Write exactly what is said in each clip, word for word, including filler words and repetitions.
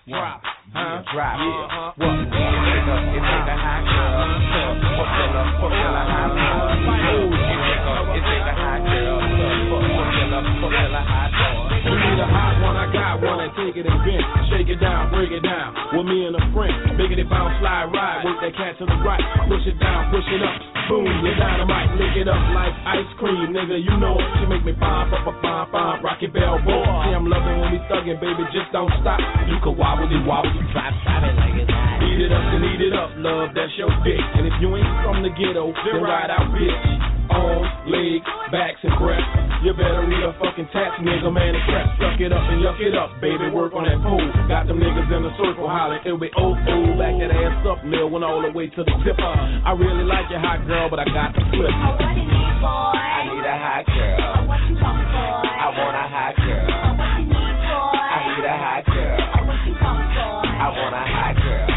drop, huh? Drop, yeah. Uh-huh. What? It take a, it take a hot girl to fulfill a, fulfill a hot boy. It take a, it take a hot girl to fulfill a, fulfill a hot boy. You need a hot one, I got one, and take it and bend. Shake it down, break it down, with me and a friend. Biggity bounce, slide, ride, work that cat to the right. Push it down, push it up, boom, you're dynamite. Lick it up like ice cream, nigga, you know it. She make me pop, pop, pop, pop, pop, Rocky Bell, boy. See, I'm loving when we thuggin', baby, just don't stop. You can wobble it, wobble it, drop, drop it like it's hot. Eat it up and eat it up, love, that's your dick. And if you ain't from the ghetto, then ride out, bitch. Arms, legs, backs, and breasts. You better read a fucking tax, nigga, man, and crap. Suck it up and yuck it up, baby, work on that pole. Got them niggas in the circle hollering, it'll be oh, oh. Back that ass up, Lil, went all the way to the tip. I really like your hot girl, but I got to flip. Oh, what you need, boy? I need a hot girl. Oh, what you want, boy? I want a hot girl. Oh, what you need, boy? I need a hot girl. Oh, what you want, boy? I want a hot girl.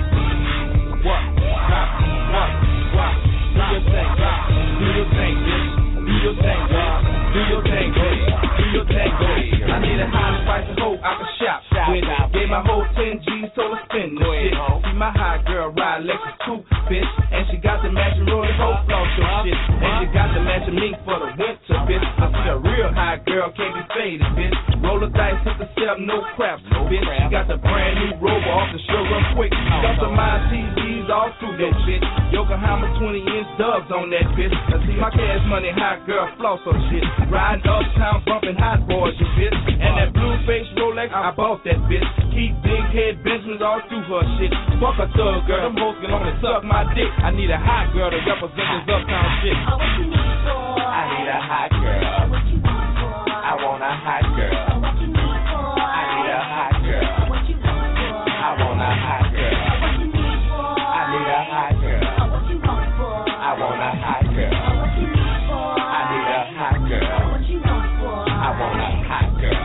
What? Drop, what? What? Do your thing, drop. Do your thing, bitch. Do your thing, drop. Do your thing, baby. Do your thing, baby. I need a hot spice and hope I can shop with. Gave my whole ten G's, so let's spin this shit. See my hot girl ride Lexus too, bitch. And she got the matching rolling hoe floss your shit. And she got the matching mink for the winter, bitch. I see a real hot girl, can't be faded, bitch. Roll the dice, hit the step, no craps, bitch. She got the brand new Rover off the show real quick. Got the my T Vs all through that shit. Yokohama twenty inch dubs on that bitch. I see my cash money hot girl floss on shit. Riding uptown, bumping hot boys, you bitch. And that blue face Rolex, I bought that bitch. Keep big head Benjamins all through her shit. Fuck a thug girl, them hoes can only suck my dick. I need a hot girl to represent this uptown shit. Oh, what you need, boy? I need a hot girl. Oh, what you want, boy? I want a hot girl. Oh, what you need, boy? I need a hot girl. Oh, what you want, boy? I want a hot girl. Oh, what you need, boy? I need a hot girl. Oh, what you want, boy? I want a hot girl. Oh, what you need, boy? I need a hot girl. Oh, what you want, boy? I want a hot girl.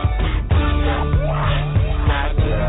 Hot girl.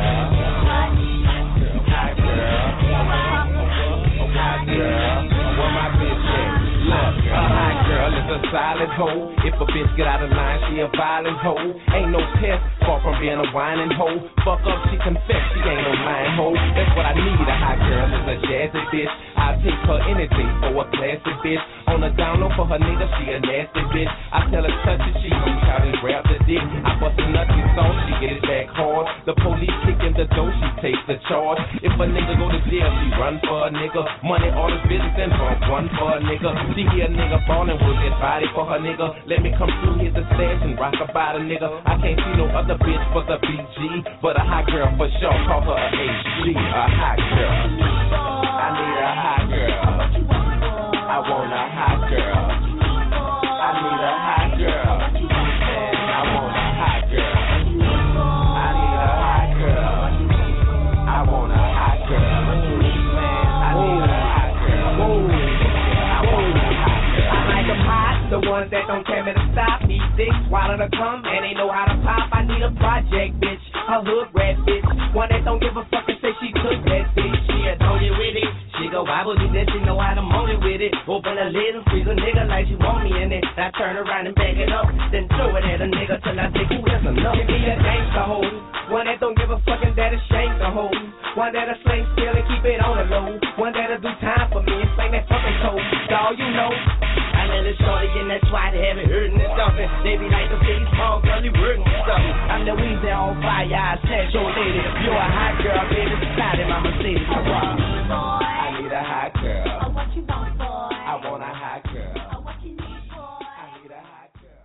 Hot girl. Hot girl. Where my bitch at? Look, a hot girl is a solid hoe. If a bitch get out of line, she a violent hoe. Ain't no test, far from being a whining hoe. Fuck up, she confess, she ain't no lying hoe. That's what I need, a hot girl is a jazzy bitch. I'll take her anything for a classy bitch. On the down low for her nigga, she a nasty bitch. I tell her touch it, she gon' shout and grab the dick. I bust a nut in song, she get it back hard. The police kick in the door, she takes the charge. If a nigga go to jail, she run for a nigga. Money, all the business and bump one for a nigga. She hear a nigga ballin', work that body for her nigga. Let me come through, hit the stash and rock about a nigga. I can't see no other bitch but the B G, but a hot girl for sure, call her a H G, a hot girl. I need a hot girl. I want a hot girl. I need a hot girl. I want a hot girl. I need a hot girl. I want a hot girl. I need a hot girl. I want a hot girl. I like them hot, the ones that don't tell me to stop. Need six, swallow to come, and they know how to pop. I need a project, bitch, a hood rat bitch, one that don't give a fuck and say she took that bitch. She a don't get with it. She go, why would you that she know how to moan it with it? Open a lid and freeze a nigga like she want me in it. I turn around and back it up, then throw it at a nigga till I think, ooh, that's enough. Give me a gangsta hoe, one that don't give a fuck and that'll shank the hoe. One that'll slay still and keep it on the low. One that'll do time for me and slang that fucking toe. Dawg, you know, I let it shorty and that's why they haven't heard and stuffing. They be like the big small girly working and stuffing. I'm the Weezy on fire, I snatch your lady. You're a hot girl, baby, beside him, I'm a city. I need a hot girl. Oh, what you want, boy? I want a hot girl. Oh, what you need, boy? I need a hot girl.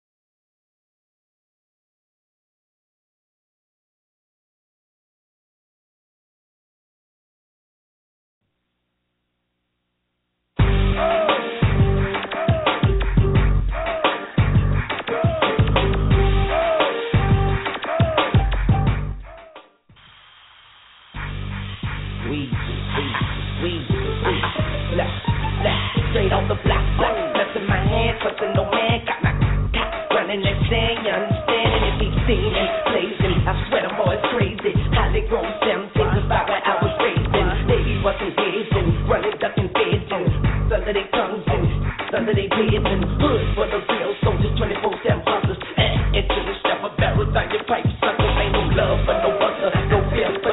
Weezy, Weezy, Weezy, left, left, straight off the block, block, nothing in my hand, something no man got my top, running that thing, you understand, and it keeps steaming, blazing, I swear the boy's crazy, how they grow them things about where I was raised in, baby wasn't gazing, running, ducking, fading, under their tongues and under their beards and hood for the real soldiers, twenty-four seven hustlers, and into the step of barrels on your pipe, suckers, ain't no love for no other, no fear for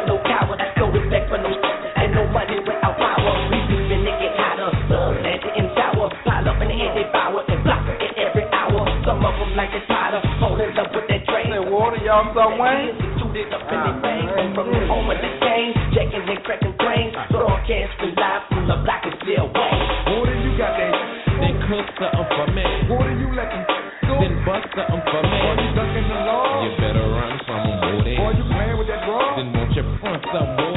morning, y'all. Some Wayne. Suited up in the thing from the home of the game, checking and cracking brains, broadcasting live from the block is still Wayne. What do you got there? Then cook something for me. What do you let them do? Then bust something for me. Boy, you ducking the law. You better run from them, boy. Boy, you playing with that raw. Then won't you front some, boy?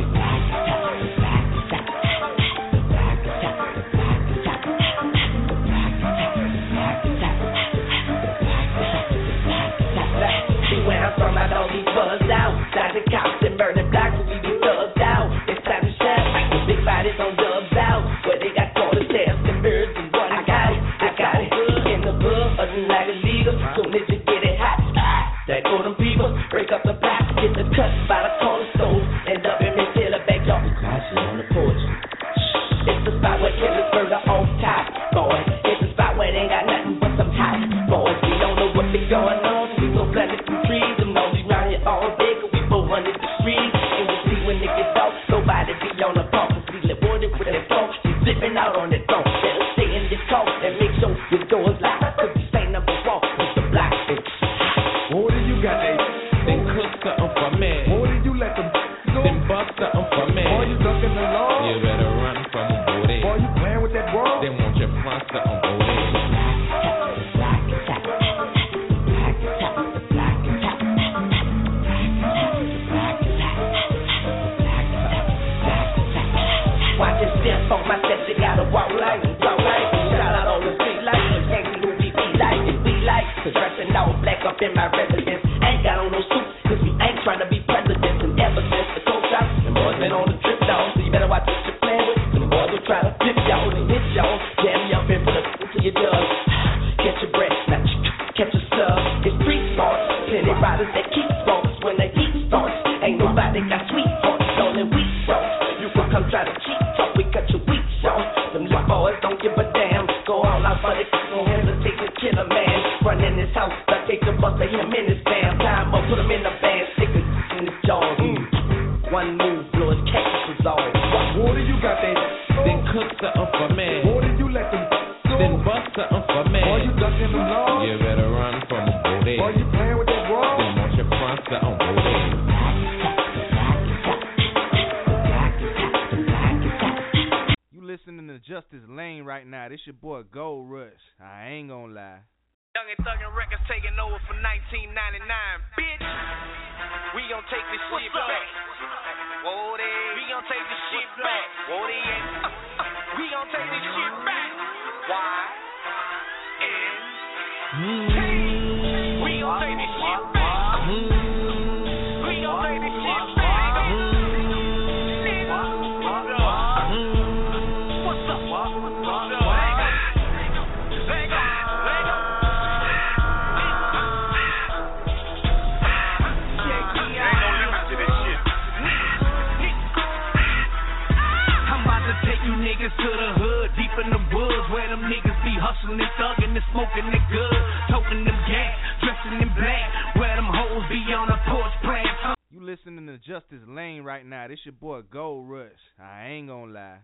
Where I'm from, I know these buzzed out. Got the cops and murder blocks, we be thugged out. It's time to shine like the big bodies on dubs out. Where they got quarter tails and birds and what I got it, I got it. In the book, nothing like illegal. Soon as you get it hot, ah, that go them people. Break up the block, get the cut by the corner stove. End up in the tailor back off the crashing on the porch. It's the spot where killers murder on top, boy. It's the spot where they ain't got nothing but some hot boys. We don't know what be going on, we go planted some trees. Them know we round here all day, cause we four hundred degrees. And we see when it gets off, nobody be on the pump. Cause we live water with that phone, we flipping out on that phone. Better stay in this talk and make sure your door's locked. Cause this ain't number one, it's the block. What do you got there? Then cook something for me. What do you let them do? Then bust something for me. Boy, you ducking the law. You better run from them, boy. Boy, you playing with that raw. Then won't you front something, boy? Watch it step on my steps, they gotta walk like, walk like. Shout out on the street like, can't see who we be like, and we like. Cause dressing all black up in my residence. Ain't got on no suits, cause we ain't trying to be presidents. And ever since the coach out, the boys been on the trip down. So you better watch what you're playing with. The boys will try to flip y'all and hit y'all. Jam you up and put us into your dug. Catch your breath, now catch your slug. It's street sports, plenty riders that keep sports. When the heat starts, ain't nobody got sweet hearts, only weak sauce. You can come try to cheat, talk, we cut your weak sauce. Them little boys don't give a damn. Go all out for the don't hesitate to kill a man. Run in this house, I take the bus to him in his damn time. Up, put him in the van, stick it in his jaws. Mm. One move, blow his cactus is all. What do you got there? Then cook something for me. What do you let them do? Then bust something for me. Boy, you ducking the law. You better run from them, boy. Boy, you playing with that raw. Then won't you front something, boy? Listening to Justice Lane right now. This your boy Gold Rush. I ain't gonna lie. Young and Thuggin' Records taking over for nineteen ninety-nine, bitch. We gon' take this shit back. Whoa, they. We gon' take this shit back. Whoa, they. We gon' take this shit back. Why? And mm-hmm. We gon' take this shit back. Mm-hmm. We gon' take this shit back. To the hood, deep in the woods, where them niggas be hustling and thugging and smoking the good, toting them gas, dressing in black, where them hoes be on the porch playing. You listening to Justice Lane right now. This your boy Gold Rush. I ain't gonna lie.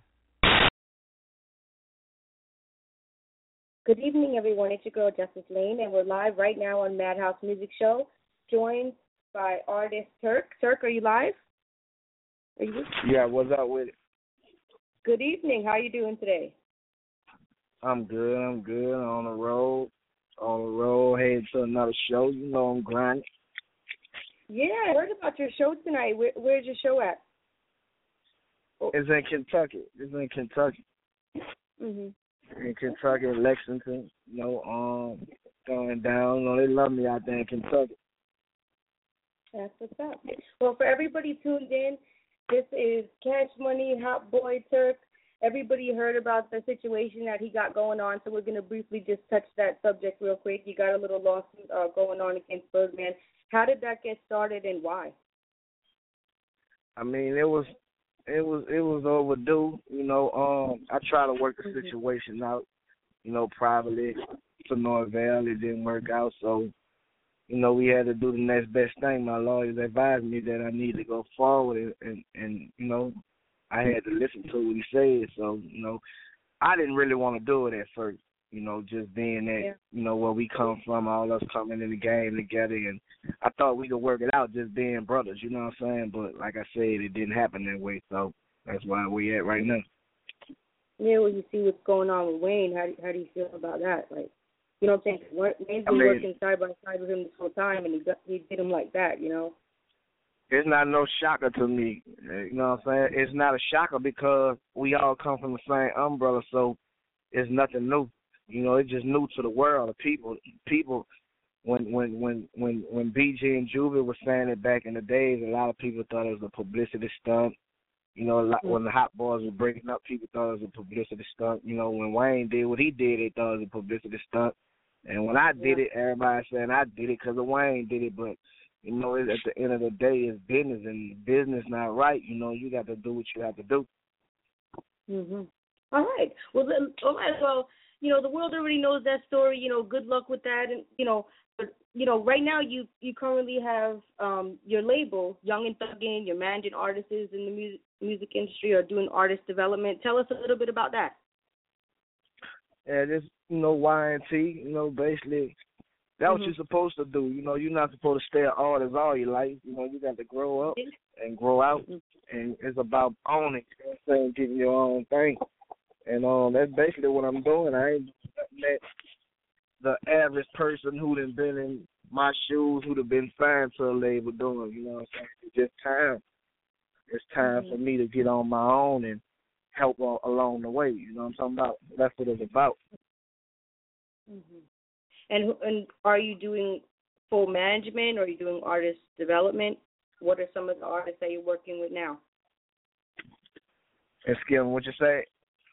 Good evening, everyone. It's your girl Justice Lane, and we're live right now on Madhouse Music Show, joined by artist Turk. Turk, are you live? Are you? Yeah, what's up with it? Good evening. How are you doing today? I'm good. I'm good. On the road. On the road. Headed to another show. You know I'm grinding. Yeah, I heard about your show tonight. Where, where's your show at? Oh. It's in Kentucky. It's in Kentucky. Mhm. In Kentucky, Lexington. You know, um, going down. You know, they love me out there in Kentucky. That's what's up. Well, for everybody tuned in, this is Cash Money, Hot Boy Turk. Everybody heard about the situation that he got going on, so we're going to briefly just touch that subject real quick. You got a little lawsuit uh, going on against Birdman. How did that get started and why? I mean, it was it was it was overdue. You know, um, I tried to work the situation out, you know, privately to no avail. It didn't work out, so you know, we had to do the next best thing. My lawyers advised me that I need to go forward, and, and, and, you know, I had to listen to what he said. So, you know, I didn't really want to do it at first, you know, just being that, yeah. you know, where we come from, all us coming in the game together and, I thought we could work it out just being brothers, you know what I'm saying? But like I said, it didn't happen that way, so that's why we at right now. Yeah, well, you see what's going on with Wayne. How do, how do you feel about that? Like, you know what I'm saying? Wayne's been I mean, working side by side with him this whole time, and he got, he did him like that, you know? It's not no shocker to me, you know what I'm saying? It's not a shocker because we all come from the same umbrella, so it's nothing new. You know, it's just new to the world. The people, people, when when when when when B G and Juvie were saying it back in the days, a lot of people thought it was a publicity stunt. You know, a lot, when the Hot Boys were breaking up, people thought it was a publicity stunt. You know, when Wayne did what he did, they thought it was a publicity stunt. And when I did Yeah. it, everybody saying I did it because of Wayne did it. But, you know, at the end of the day, it's business, and business not right. You know, you got to do what you have to do. Mhm. All right. Well, then, all right. Well, you know, the world already knows that story. You know, good luck with that. And you know, but you know, right now you you currently have um your label, Young and Thuggin'. You're managing artists in the music music industry or doing artist development. Tell us a little bit about that. Yeah, just, you know, Y and T, you know, basically, that's what Mhm. you're supposed to do. You know, you're not supposed to stay an artist all your life. You know, you got to grow up and grow out, and it's about owning, you know what I'm saying, getting your own thing. And um, that's basically what I'm doing. I ain't met the average person who done been in my shoes, who'd have been signed to a label doing, you know what I'm saying? It's just time. It's time Mhm. for me to get on my own and help a- along the way, you know what I'm talking about? That's what it's about. Mhm. And and are you doing full management, or are you doing artist development? What are some of the artists that you're working with now? And Skip, what you say?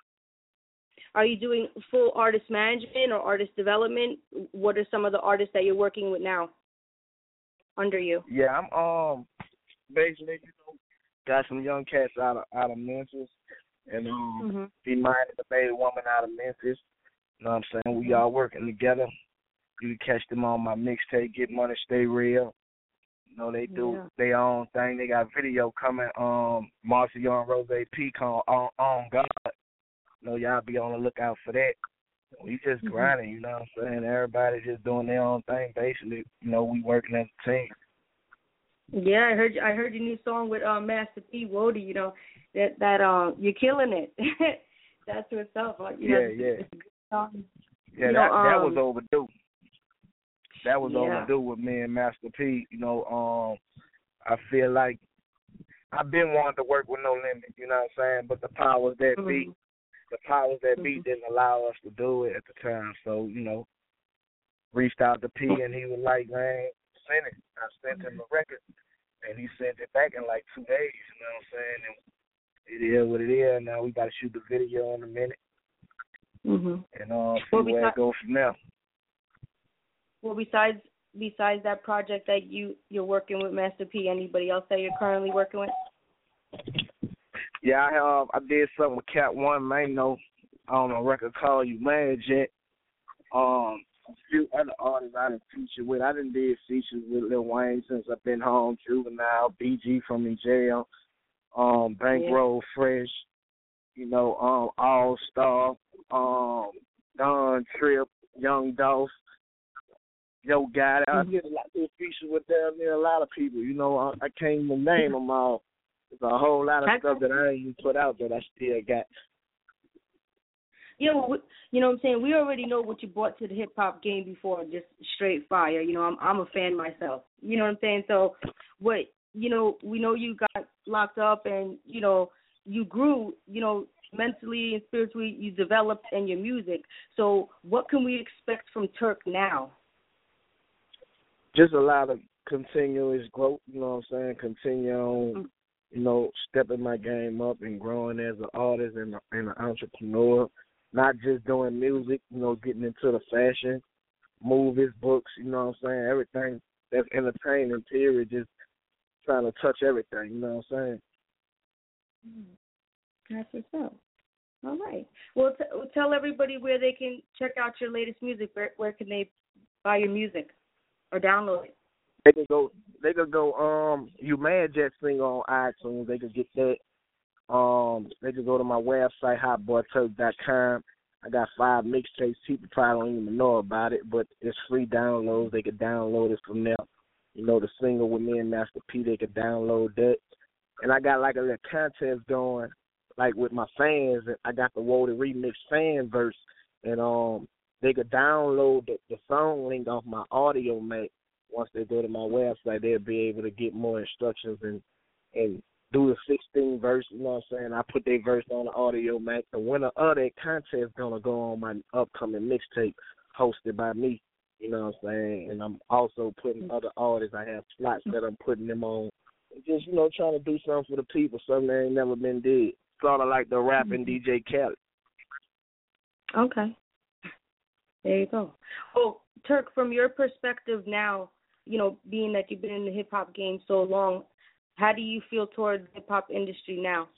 Are you doing full artist management or artist development? What are some of the artists that you're working with now under you? Yeah, I'm um basically, you know, got some young cats out of out of Memphis, and um, Mm-hmm. be minded the made woman out of Memphis. You know what I'm saying? We all working together. You can catch them on my mixtape, Get Money, Stay Real. You know, they do Yeah. their own thing. They got video coming, um, Marcy Young Rose P called On, on God. You know, y'all be on the lookout for that. We just Mhm. grinding, you know what I'm saying? Everybody just doing their own thing, basically. You know, we working as a team. Yeah, I heard I heard your new song with um, Master P, Wody. You know that that um you're killing it. That's what's up. Like, you know, Yeah, it's- yeah. it's a good song. Yeah, You that know, that um, was overdue. That was Yeah. overdue with me and Master P. You know, um, I feel like I've been wanting to work with No Limit. You know what I'm saying? But the powers that be, Mhm. the powers that be Mhm. didn't allow us to do it at the time. So, you know, reached out to P, and he was like, man, send it. I sent him the record, and he sent it back in like two days. You know what I'm saying? And it is what it is. Now we got to shoot the video in a minute, Mhm. and uh, see Well, where besi- it goes from there. Well, besides besides that project that you you're working with Master P, anybody else that you're currently working with? Yeah, I have. I did something with Cat One, man. No, on a record called You Mad Yet. Um, a few other artists I done featured with. I done did features with Lil Wayne since I've been home. Juvenile, B G from in jail. Um, Bankroll Fresh. You know, um, All Star. Um, Don Trip, Young Dolph. Yo, guy, I did a lot of features with them. There a lot of people. You know, I, I can't even name them all. There's a whole lot of That's- stuff that I ain't even put out that I still got. Yeah, well, we- you know what I'm saying? We already know what you brought to the hip hop game before, just straight fire. You know, I'm I'm a fan myself. You know what I'm saying? So, what you know, we know you got locked up, and you know, you grew. You know, mentally and spiritually, you developed in your music. So, what can we expect from Turk now? Just a lot of continuous growth. You know what I'm saying? Continue on. You know, stepping my game up and growing as an artist and, a, and an entrepreneur. Not just doing music, you know, getting into the fashion, movies, books, you know what I'm saying? Everything that's entertaining, period, just trying to touch everything, you know what I'm saying? That's what's up. All right. Well, t- tell everybody where they can check out your latest music. Where, where can they buy your music or download it? They could go, they could go, um, You Mad Jet single on iTunes. They could get that. Um, they could go to my website, hot boy turk dot com. I got five mixtapes. People probably don't even know about it, but it's free downloads. They could download it from there. you know, the single with me and Master P, they could download that. And I got like a little contest going, like with my fans. I got the Woody Remix fan verse, and um, they could download the, the song link off my Audio Mac. Once they go to my website, they'll be able to get more instructions and and do the sixteen verse. You know what I'm saying? I put their verse on the Audio Mac. The winner of that contest is gonna go on my upcoming mixtape hosted by me. You know what I'm saying? And I'm also putting other artists. I have slots that I'm putting them on. Just, you know, trying to do something for the people, something that ain't never been did. Sort of like the rapping D J Khaled. Okay. There you go. Well, Turk, from your perspective now, you know, being that you've been in the hip-hop game so long, how do you feel towards the hip-hop industry now?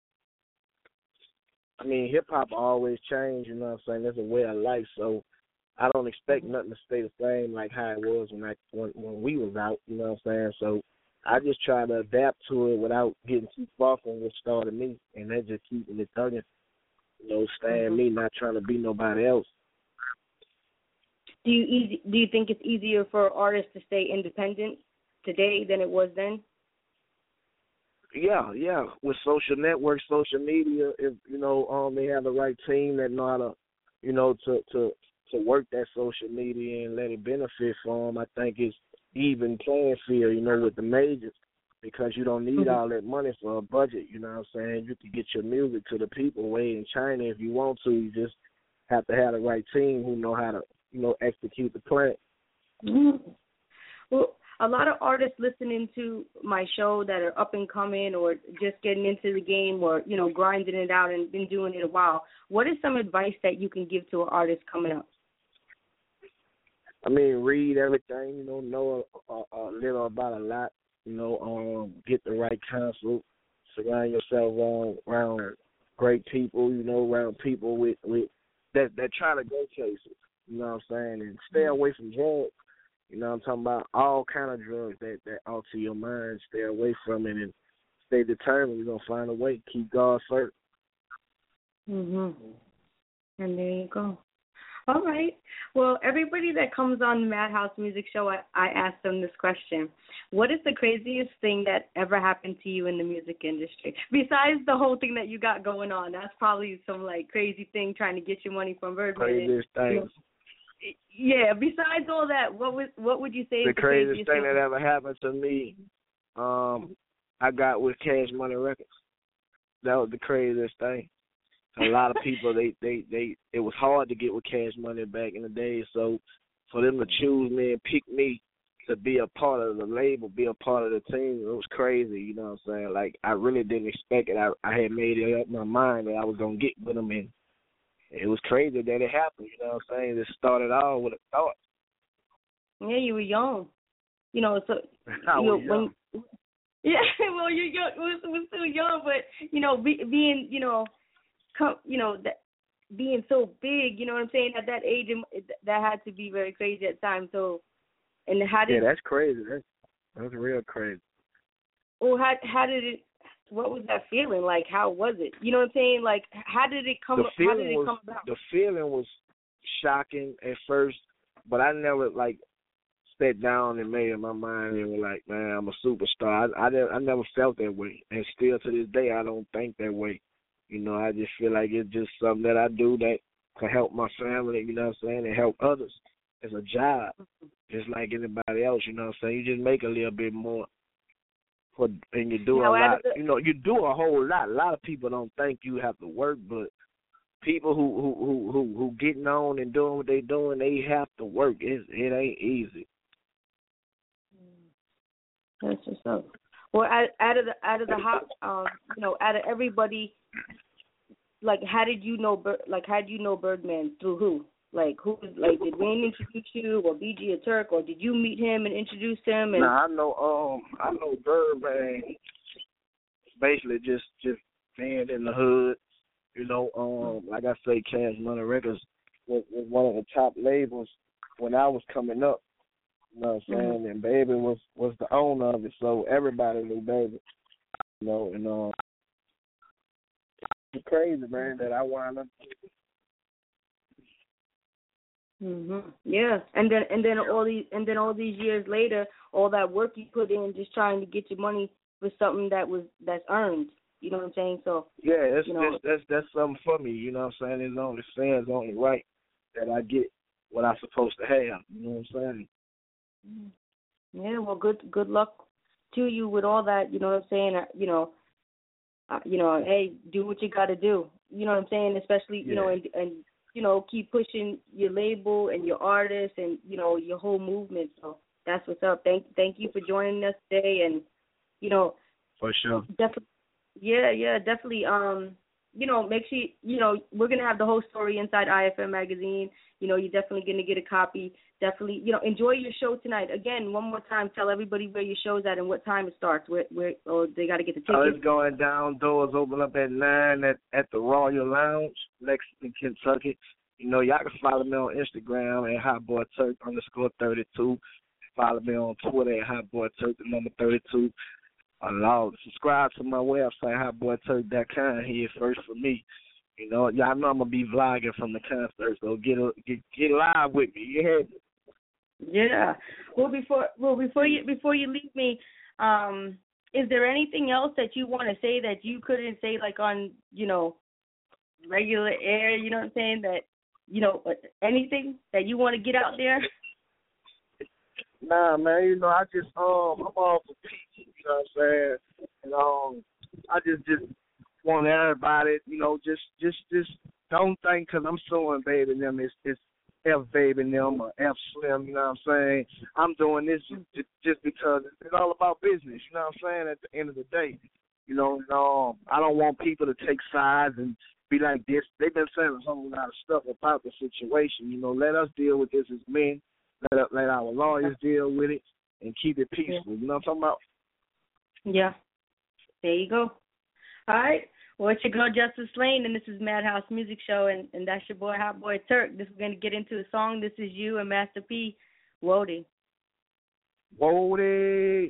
I mean, hip-hop always change, you know what I'm saying? It's a way of life, so I don't expect nothing to stay the same like how it was when I when, when we was out, you know what I'm saying? So I just try to adapt to it without getting too far from what started me, and that's just keeping it thugging, you know, staying me, not trying to be nobody else. Do you easy, do you think it's easier for artists to stay independent today than it was then? Yeah, yeah. With social networks, social media, if you know, um, they have the right team that know how to, you know, to to to work that social media and let it benefit for them. I think it's even playing field, you know, with the majors, because you don't need mm-hmm. all that money for a budget. You know what I'm saying? You can get your music to the people way in China if you want to. You just have to have the right team who know how to, you know, execute the plan. Mm-hmm. Well, a lot of artists listening to my show that are up and coming or just getting into the game or, you know, grinding it out and been doing it a while, what is some advice that you can give to an artist coming up? I mean, read everything, you know, know a, a, a little about a lot, you know, um, get the right counsel, surround yourself around, around great people, you know, around people with, with that, that try to go places, you know what I'm saying, and stay away from drugs. You know what I'm talking about? All kind of drugs that, that alter your mind. Stay away from it and stay determined. You're going to find a way. Keep God first. Mhm. And there you go. All right. Well, everybody that comes on the Madhouse Music Show, I, I ask them this question. What is the craziest thing that ever happened to you in the music industry? Besides the whole thing that you got going on, that's probably some, like, crazy thing trying to get your money from Birdman. Craziest thing. You know, yeah, besides all that, what would what would you say the is the craziest, craziest thing thing that ever happened to me? Um, I got with Cash Money Records. That was the craziest thing. A lot of people, they, they, they, it was hard to get with Cash Money back in the day. So for them to choose me and pick me to be a part of the label, be a part of the team, it was crazy. You know what I'm saying? Like, I really didn't expect it. I, I had made it up in my mind that I was gonna get with them, and it was crazy that it happened. You know what I'm saying? It started all with a thought. Yeah, you were young. You know, so I you was know, young. when yeah, well, you're young. We're, we're still young, but you know, be, being you know. Come, you know, that being so big, you know what I'm saying, at that age, that had to be very crazy at times. So, and how did... Yeah, that's crazy. That's, that's real crazy. Well, how, how did it, what was that feeling? Like, how was it? You know what I'm saying? Like, how did it come, the how did it was, come about? The feeling was shocking at first, but I never, like, sat down and made up my mind and was like, man, I'm a superstar. I, I, I never felt that way. And still to this day, I don't think that way. You know, I just feel like it's just something that I do that can help my family, you know what I'm saying, and help others. It's a job, just like anybody else, you know what I'm saying. You just make a little bit more, for, and you do now, a lot. The, you know, you do a whole lot. A lot of people don't think you have to work, but people who who who who, who getting on and doing what they doing, they have to work. It, it ain't easy. That's what's up. Well, out, out of the out of the hot, um, you know, out of everybody, like, how did you know, like, how did you know Birdman? Through who? Like, who? Like, did Wayne introduce you, or B G or Turk, or did you meet him and introduce him? And nah, I know, um, I know Birdman. Basically, just just being in the hood, you know. Um, like I say, Cash Money Records was, was one of the top labels when I was coming up. You know what I'm saying? Mm-hmm. And Baby was, was the owner of it, so everybody knew Baby. You know, and um, it's crazy, man, that I wound up Mhm. Yeah, and then and then all these and then all these years later, all that work you put in just trying to get your money for something that was that's earned. You know what I'm saying? So yeah, that's you know, that's, that's that's something for me. You know what I'm saying? It's only fair, it's only right that I get what I'm supposed to have. You know what I'm saying? Yeah. Well, good good luck to you with all that. You know what I'm saying? Uh, You know, uh, you know, hey, do what you got to do. You know what I'm saying? Especially you Yeah. know, and and you know, keep pushing your label and your artists and you know your whole movement. So that's what's up. Thank thank you for joining us today, and you know, For sure. definitely, yeah, yeah, definitely. Um, you know, make sure you know we're gonna have the whole story inside I F M magazine. You know, you're definitely gonna get a copy. Definitely, you know, enjoy your show tonight. Again, one more time, tell everybody where your show's at and what time it starts. Where, where, or they got to get the tickets. Oh, it's going down. Doors open up at nine at, at the Royal Lounge, Lexington, Kentucky. You know, y'all can follow me on Instagram at HotBoyTurk underscore thirty-two. Follow me on Twitter at HotBoyTurk, the number thirty-two. Allow subscribe to my website, hot boy turk dot com. Here first for me. You know, y'all know I'm gonna be vlogging from the concert, so get get get live with me. You heard me? Yeah. Well, before well before you before you leave me, um, is there anything else that you want to say that you couldn't say like on you know regular air? You know what I'm saying? That you know anything that you want to get out there? Nah, man. You know, I just um I'm all for peace. You know what I'm saying? And um, I just just want everybody, you know, just just just don't think because I'm suing Baby them it's it's F Baby them or F Slim. You know what I'm saying? I'm doing this just, just because it's all about business. You know what I'm saying? At the end of the day, you know, and, um, I don't want people to take sides and be like this. They've been saying a whole lot of stuff about the situation. You know, let us deal with this as men. Let let our lawyers deal with it and keep it peaceful. Yeah. You know what I'm talking about? Yeah. There you go. All right. Well, it's your girl, Justice Lane, and this is Madhouse Music Show, and, and that's your boy, Hot Boy Turk. This is going to get into a song. This is you and Master P. Wody. Wody.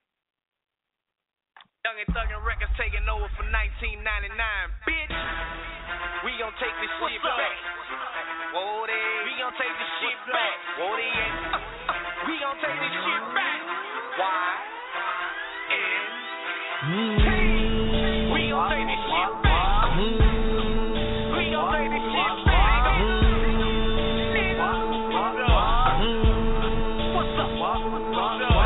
Young and Thuggin' Records taking over for nineteen ninety-nine, bitch. We gon' take this shit back. Wody. We gon' take this shit back. Wody. Uh, uh, we gon' take this shit back. Why? And mm-hmm. We gon' take this shit back. Mm-hmm. We gon' take this shit back. Mm-hmm. What's up? What's up? What's up?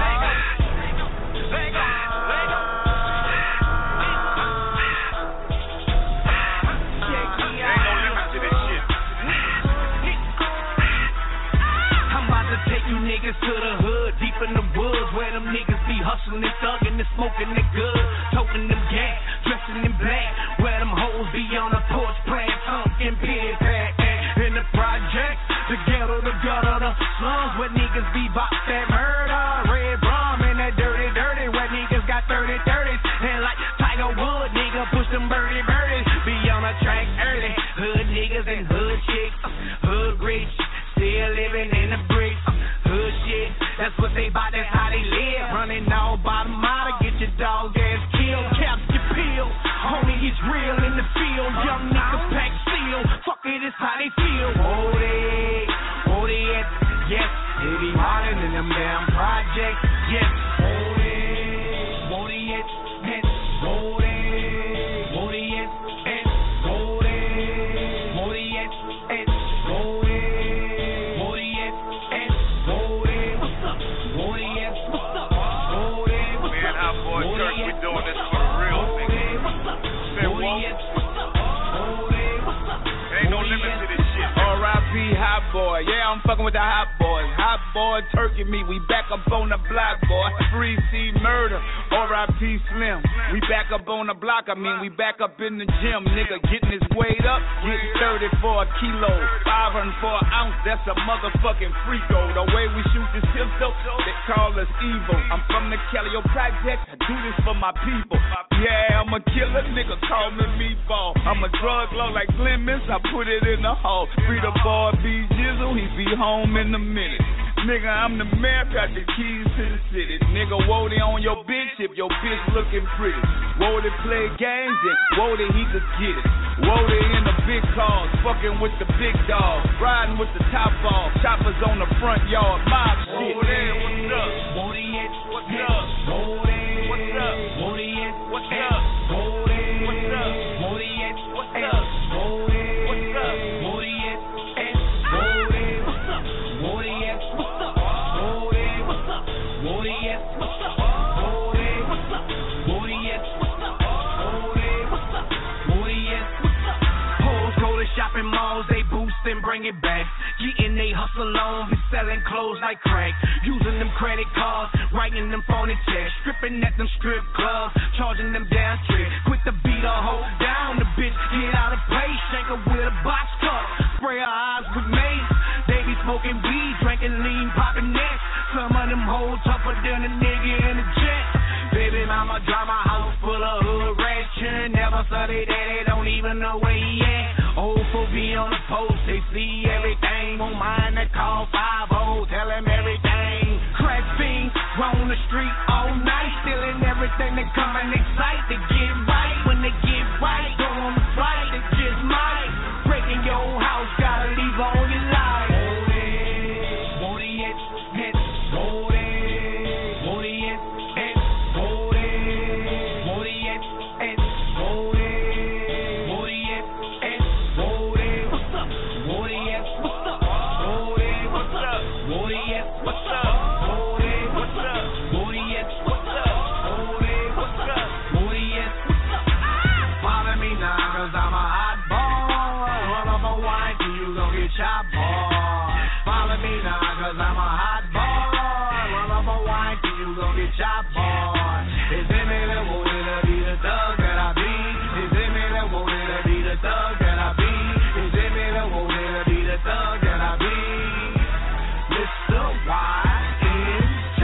Niggas to the hood, deep in the woods, where them niggas be hustling and thugging and smoking the good, toting them gas, dressing in black, where them hoes be on the porch playing pumpkin pig pack. In the project, the ghetto, the gutter, the slums, where niggas be bout that murder, red rum and that dirty, dirty, where niggas got thirty thirties, and like Tiger Wood, nigga push them birdie birdies, be on the track early, hood niggas and hood chicks, hood rich, still living in the bricks. Hood shit, that's what they bout, that's how they live. Running all by the mile to get your dog ass killed. Caps your pill, homie, he's real in the field. Young niggas pack seal, fuck it, it's how they feel. Wody, Wody, yes, yes. They be hiding in them damn projects, yes. Wody, Wody, yes, yes. Wody, Wody, yes, yes. Wody, Wody, yes, yes. Wody. Hot boy, yeah, I'm fucking with the hot boys. Hot boy, Turkey me, we back up on the block, boy. Free C murder, R I P Slim. We back up on the block, I mean, we back up in the gym. Nigga getting his weight up, getting thirty for a kilo, five hundred for an ounce, that's a motherfucking freako. The way we shoot this pistol, they call us evil. I'm from the Calio Project, I do this for my people. Yeah, I'm a killer, nigga, call me Meatball. I'm a drug lord like Clemens, I put it in the hole. Free the boy, B Jizzle, he be home in a minute. Nigga, I'm the mayor, got the keys to the city. Nigga, Wody on your bitch if your bitch looking pretty. Wody play games and Wody, he could get it. Whoa, they in the big cars, fucking with the big dogs, riding with the top off, choppers on the front yard, mob shit. Whoa, there, what's up? Wodiet, what's up? Wodiet, what's up? Wodiet, what's up? Wodiet, what's up? Wodiet, what's up? Wodiet, what's up? Wodiet, Wodiet, what's up? Wodiet, what's up? Wodiet, what's up? Wodiet, what's up? Wodiet, what's up? Wodiet, what's up? Wodiet, what's up? Wodiet, what's up? Hoes go to shopping malls, they boost and bring it back. Getting they hustle on, be selling clothes like crack. Using them credit cards, writing them phony checks. Stripping at them strip clubs, charging them down trick. Quit the beat or hold down the bitch, get out of place. Shake her with a box cup, spray her eyes with mace. They be smoking weed, drinking lean, popping necks. Some of them hoes tougher than a nigga in a jet. Baby mama drive my house full of hood rats. Never study that, they don't even know where he at. Old folk be on the post, they see everything. Won't mind that call five oh, tell him everything. Crack fiends, roam the street all night, stealing everything that come and excite. They get right, when they get right, go on the flight, they just might. Breaking your house, gotta leave on your life. Wodiet, Wodiet, Wodiet, Wodiet, Wodiet, Wodiet, Wodiet, Wodiet, what's up? Wodiet, what's up? Wodiet, what's up? Wodiet, what's up? Wodiet, what's up? Wodiet, what's up? Wodiet, what's up? Wodiet, what's up? Follow me now, cause I'm a hot boy. Run up a wine till you gon' get chopped, boy. Follow me now, cause I'm a hot boy. Run up a wine till you gon' get chopped, boy. It's in me that wanted to be the thug that I be. It's in me that wanted to be the thug that I be. It's in me that wanted to be the thug that I be. Mister Y N T.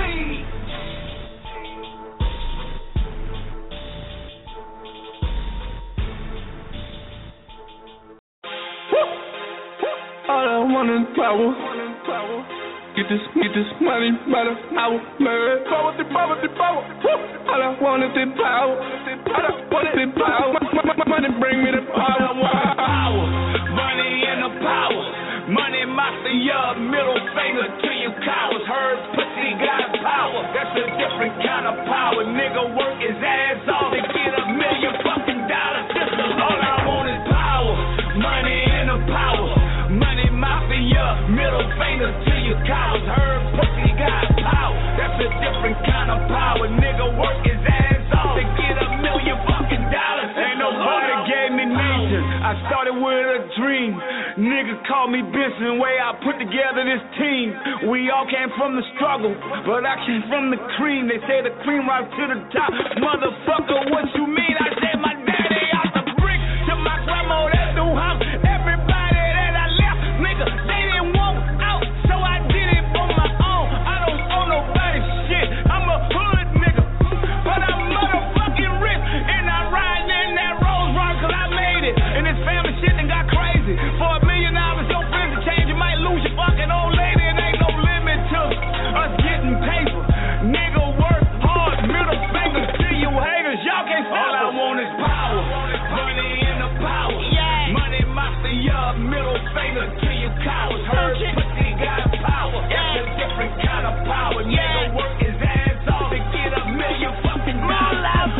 All I want is power. Get this, get this money by the hour, man. Power, the power, the power. All I want is the power. All I want is the power. Money bring me the power. Power, money and the power. Money mafia, middle finger to you cowards. Heard pussy got power. That's a different kind of power. Nigga work his ass off to get a million fucking dollars. All I want is power, money and the power. Money mafia, middle finger to you cowards. Heard pussy got power. That's a different kind of power. Nigga work his ass off to get a million fucking dollars. Ain't nobody gave me nature. I started with a dream. Nigga called me Benson, way I put together this team. We all came from the struggle, but I came from the cream. They say the cream rise to the top. Motherfucker, what you mean? I said my daddy out the brick to my grandma, that's the house. Everybody that I left, nigga, they didn't want out, so I did it on my own. I don't owe nobody shit. I'm a hood nigga, but I'm motherfucking rich, and I ride in that Rolls Royce cause I made it. And this family shit done got crazy. For a million dollars, your friends will change. You might lose your fucking old lady, and ain't no limit to us getting paper. Nigga work hard, middle fingers to you haters. Y'all can't stop. All I want is power, money and the power. Yeah. Money mafia, middle finger to you cowards. Heard pussy got power. That's a different kind of power. Nigga work his ass off to get a million fucking dollars.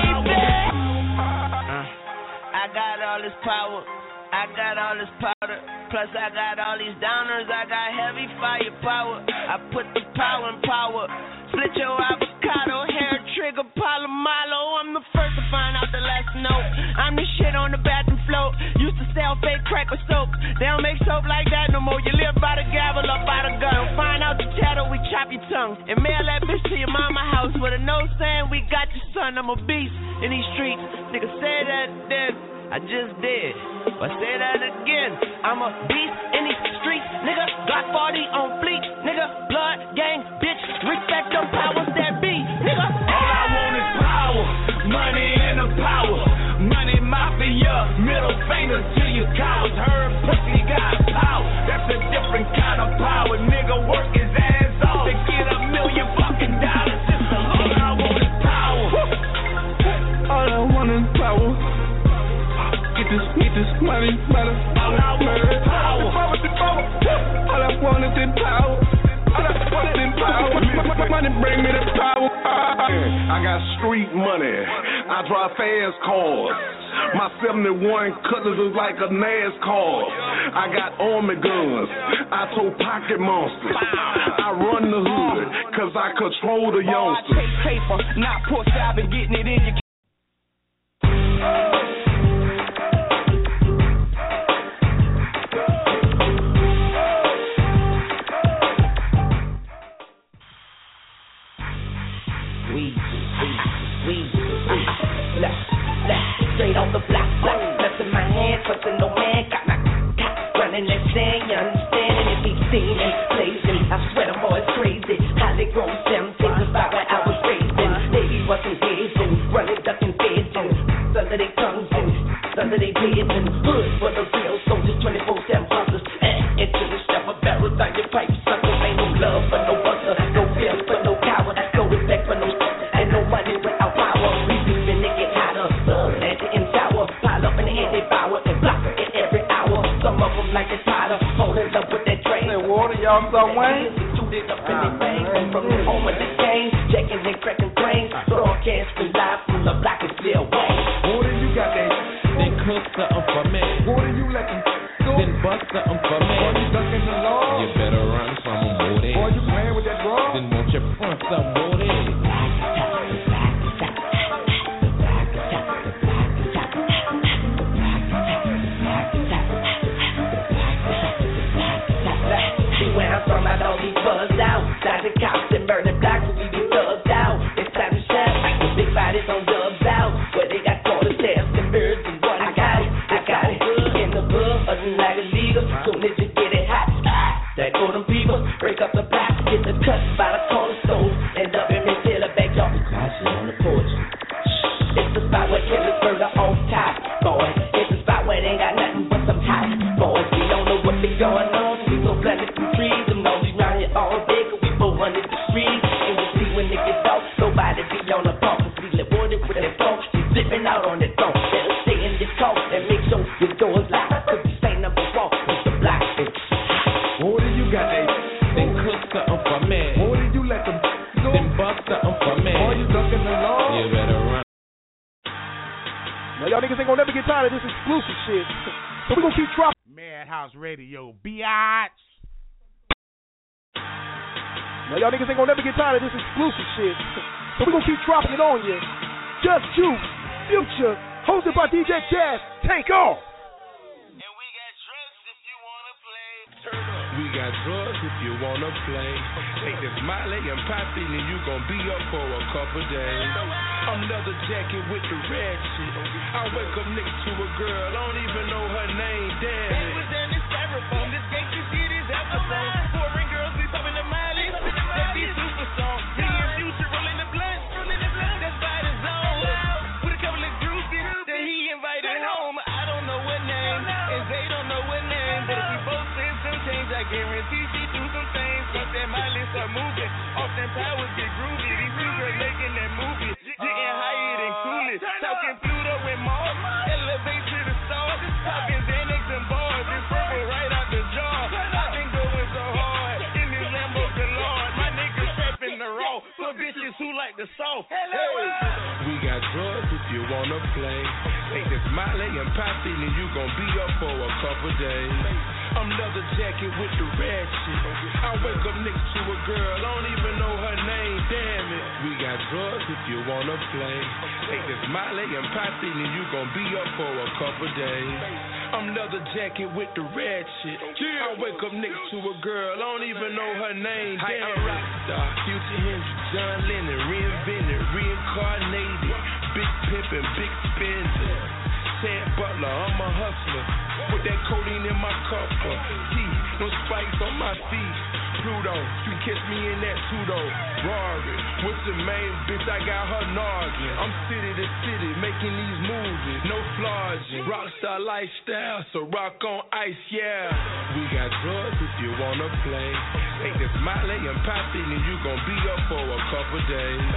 I got all this power, I got all this powder, plus I got all these downers, I got heavy firepower. I put the power in power, split your avocado, hair trigger, Palomalo. I'm the first to find out the last note. I'm the shit on the bathroom float. Used to sell fake crack with soap. They don't make soap like that no more. You live by the gavel or by the gun. Find out the chatter, we chop your tongue and mail that bitch to your mama house with a note saying we got your son. I'm a beast in these streets. Nigga say that then I just did, but say that again. I'm a beast in these streets, nigga. Glock forty on fleet, nigga. Blood gang, bitch. Respect them powers that be, nigga. All I want is power, money and the power. Money mafia, middle finger to you cowards. Heard pussy got power. That's a different kind of power. Nigga work his ass off to get a million fucking dollars. All I want is power. All I want is power. Get this, get get this money, matter, power, murder, power, power, power. All I want is this power. All I want is this power. Money bring me the power. I got street money. I drive fast cars. My seventy-one Cutlass is like a NASCAR. I got army guns. I tow pocket monsters. I run the hood, cause I control the youngsters. I take paper, not push, I've been getting it in your We, we, we, left, left, straight off the block, block, left in my hand, trusting no man, got my cop running that thing, you understand? And if he seen and plays him, I swear the boy's crazy. How they grow them things about where I was raised in. Baby wasn't hazing, running, ducking, phasing, under their tongues and under their beds and hoods for the real soldiers, twenty-four seven hustlers. And into the step of barrels down your pipe, suckers. Ain't no love for no other, no fear for no coward, no respect for no and no money without power. We beefing, it get hotter, uh, at the end sour, pile up in the end they power and block it every hour. Some of them like it's hotter, holding up with that train. Say water, y'all somewhere? Shoot up in the bang, from the home of the game, checking and cracking brains, broadcasting live from the block is still way. Water, you got that? Then cook something for me. Water, you let them go? Then bust something for me. Boy, you ducking the law? You better run from them, Woody. Boy, you playing with that draw? Then won't you front some, Woody? From my dog, he buzzed out. Shot the cops and murder blocks, we be thugged out. It's time to shut. The big bodies on dubs out. Where they got quarter thefts and birds and what I got it, I got it. In the book, nothing like a leader. Soon as you get it hot, that go them people. Break up the block, get the cut by the corner stove. End up in the tailor back off the crashing on the porch. It's the spot where killers murder on top, boy. It's the spot where they ain't got nothing but some hot boys. We don't know what be going on. We so planted some trees. All day, cause we four hundred degrees. And we see when it gets off, nobody be on the pump. Cause we live water with that phone, we flipping out on that phone. Better stay in this car and make sure your door's locked. Cause this ain't number one, it's the block. Water, you got that? Then cook something for me. Water, you let them go? Then bust something for me. Boy, you ducking the law? You better run. Now y'all niggas ain't gonna never get tired of this exclusive shit. So we gonna keep dropping. Madhouse Radio, biatch. Now y'all niggas ain't gonna never get tired of this exclusive shit. So we gonna keep dropping it on you. Just Juice, Future, hosted by D J Jazz. Take off. We got drugs if you wanna play. Take this Molly and Poppy and you gon' be up for a couple days. Another jacket with the red shit. I wake up next to a girl, I don't even know her name, damn it. They was in this styrofoam, this gangsta shit is alcohol. Foreign girls be popping the Molly, that be super song. Me and Future rolling the blunt, that's by the zone. With a couple of groupies that he invited home. I don't know what name, and they don't know what name, but if we both send some change, I guarantee she do some things. Once that Molly start moving, off them powers get groovy. These two girls making that movie, getting higher than coolest. Talking Pluto and Mars, elevate to the stars. Talking Xanax and bars, this purple right out the jar. I've been going so hard in this Lambo galore. My niggas trapping the raw for bitches who like the soft. Hey. We got drugs if you wanna play. Take this Molly and Poppy and you gon' be up for a couple days. I'm leather jacket with the red shit. I wake up next to a girl, I don't even know her name, damn it. We got drugs if you wanna play. Take this Molly and Poppy and you gon' be up for a couple days. I'm leather jacket with the red shit. I wake up next to a girl, I don't even know her name, damn it. Rockstar, Future Hendrix, John Lennon, reinvented, reincarnated, big pimpin', big spender. Sad Butler, I'm a hustler. With that codeine in my cup, G, no spikes on my feet. Pluto, you catch me in that Tudo. Rory, what's the main bitch? I got her noggin. I'm city to city, making these movies, no flogging. Rockstar lifestyle, so rock on ice, yeah. We got drugs if you wanna play. Take this Molly and Poppy and you gon' be up for a couple days.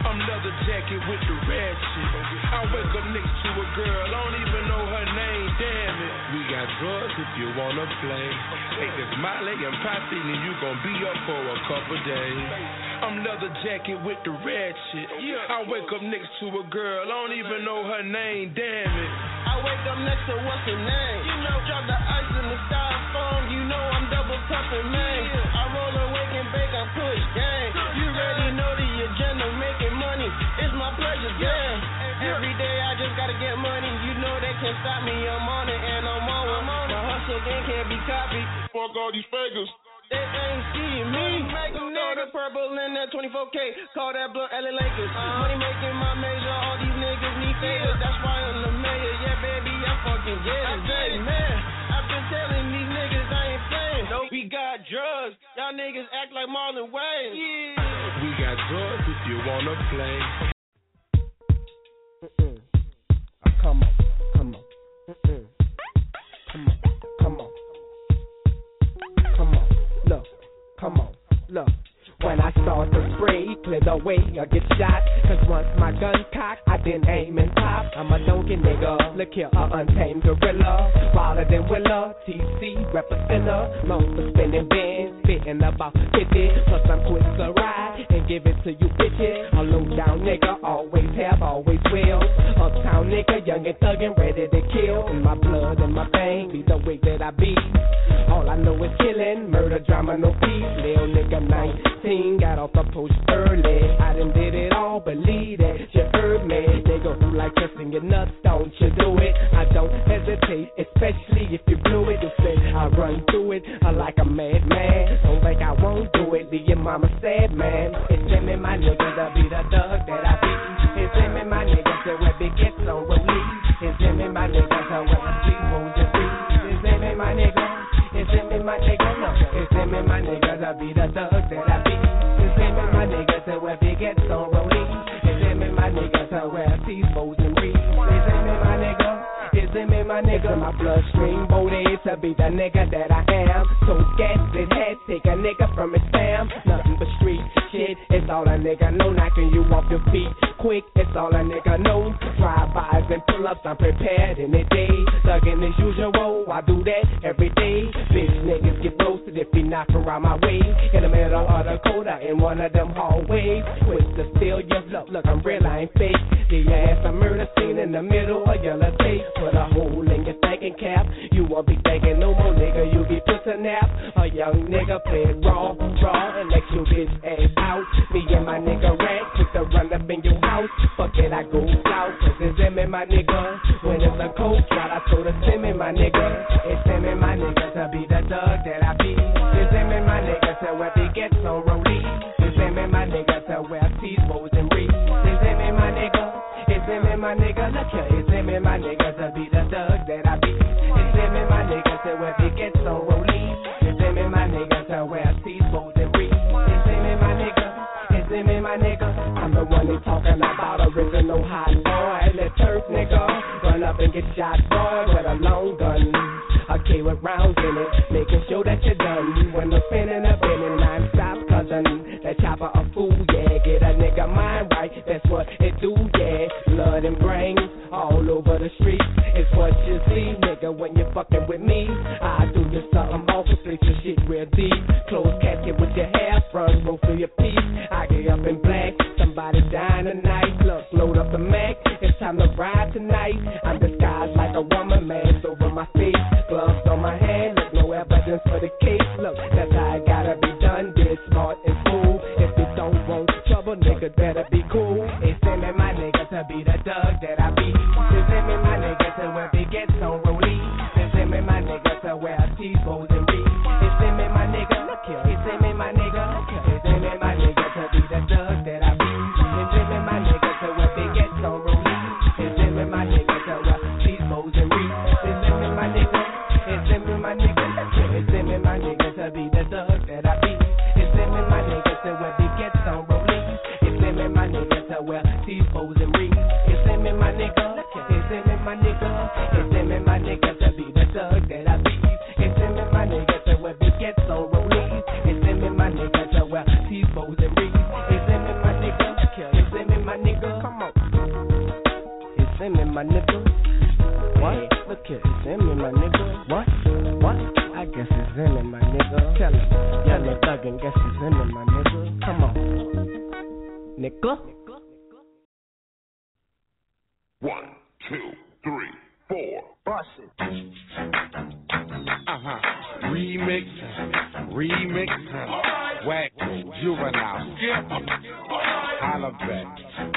I'm leather jacket with the red shit. I wake up next to a girl, I don't even know her name, damn it. We got drugs if you wanna play. Take this Molly and Posse and you gon' be up for a couple days. I'm leather jacket with the red shit. I wake up next to a girl, I don't even know her name, damn it. I wake up next to what's her name? You know, drop the ice in the styrofoam. You know I'm double cupping, man. I roll a wake and bake, I push gang. You already know the agenda, making money. It's my pleasure, damn. Every day I just gotta get money. You know they can't stop me. I'm on it and I'm on it. My hustle game can't be copied. Fuck all these fakers. They ain't seeing me. Throw the purple in that twenty-four K. Call that blunt L A Lakers. Money making my major. All these niggas need favors. That's why I'm the mayor. Yeah, baby, I fucking get it. I say, man, I've been telling these niggas I ain't playing. Nope. We got drugs. Y'all niggas act like Marlon Wayne. Yeah. We got drugs if you wanna play. Mm-mm. Oh, come on, come on. Mm-mm. Come on, come on. Come on, look, come on, look. When I start to spray, clear the way or get shot. Cause once my gun cocked, I didn't aim and pop. I'm a donkey nigga, look here, a untamed gorilla. Wilder than Willa, T C, representer. Known for spinning bands, spitting about fifty. Plus I'm quick to ride and give it to you bitches. A low down nigga, always have, always will. Uptown nigga, young and thuggin', ready to kill. In my blood and my veins, be the way that I be. All I know is killing, murder, drama, no peace. Lil nigga nineteen, got off the post early. I done did it all, believe that you heard me. They go through like kissing your nuts, don't you do it? I don't hesitate, especially if you blew it. You say I run through it uh, like a madman. Don't think I won't do it, leave your mama sad, man. It's them and my niggas, I be the thug that I be. It's them and my niggas, that where they get so relief. It's them and my niggas, I where the people just be. It's them and my niggas. It's them and my niggas, no. It's them and my niggas, I be the thug that I be. It's them and my niggas, that where they get so relief. It's them and my niggas, I wear teaspoons and reeds. It's them and my niggas. It's them and my niggas, my bloodstream booty to be the nigga that I am. So scared it had take a nigga from his fam. Nothing but street shit, it's all a nigga know. Knocking you off your feet quick, it's all a nigga know. Drive-bys and pull-ups, I'm prepared in the day. Thuggin' as usual, I do that every day. Bitch niggas get roasted if he knock around my way. In the middle of the coda, in one of them hallways. Twist to steal your look, look, I'm real, I ain't fake. The ass a murder scene in the middle of your tape. Put a hole in your thinking cap. You won't be thinking no more, nigga, you be pussy nap. A young nigga play raw, raw, and let your bitch ass out. Me and my nigga Rat, quick to run up in your house. Fuck it, I go south, cause it's them and my nigga. When it's a cold shot, I throw the sim in my nigga. It's them and my nigga to be the thug that I be. It's them and my nigga to where they get some relief. It's them and my nigga to where teaspoons and reeds. It's them and my nigga. It's them and my nigga, look here. It's them and my nigga to be the thug that I be. It's them and my nigga to where they get some relief. It's them and my nigga to where teaspoons and reeds. It's them and my nigga. It's them and my nigga. I'm the one they talking about, original hot boy. Let turf nigga run up and get shot, boy, with a long gun. I came with rounds in it, making sure that you're done. When I'm spinning up in it, I'm stop cousin. That chopper a fool, yeah. Get a nigga mind right, that's what it do, yeah. Blood and brains all over the streets. It's what you see, nigga, when you're fucking with me. I do you something awful, place your shit real deep. Close casket with your hair, front row for your piece. I get up in black, somebody dying tonight. Look, load up the Mac, it's time to ride tonight. I'm disguised like a woman, mask over my face. Gloves on my hand, look, no evidence for the case. Look, that's how it gotta be done, get smart and smooth. If you don't want trouble, nigga, better be cool. It's them and my nigga to be the thug that I be. It's them and my nigga to where they get some relief. It's them and my nigga to where teaspoons and reeds. It's them and my nigga, look here. It's them and my nigga, look here. It's them and my nigga to be the thug that I be. It's them and my nigga to where they get some relief. It's them and my nigga to where teaspoons and reeds. It's them and my nigga. It's them and my nigga, look here. It's them and my nigga to be the thug that I be. It's them and my nigga to where they get some relief. It's them and my nigga to where teaspoons and reeds. It's them and my nigga. It's them and my nigga. It's them and my nigga to be the thug that I be. It's them and my nigga to where they get some relief. It's them and my nigga to where teaspoons and reeds. It's them and my nigga. It's them and Zimmy, my nigga. What? Look here, it's Zimmy, my nigga. What? What? I guess it's Zimmy, my nigga. Tell him, yellow thuggin', guess it's Zimmy, my nigga. Come on, nigga. One, two, three, four. Bust it. Uh-huh. Remix, remix, whack, juvenile, skip, holla back.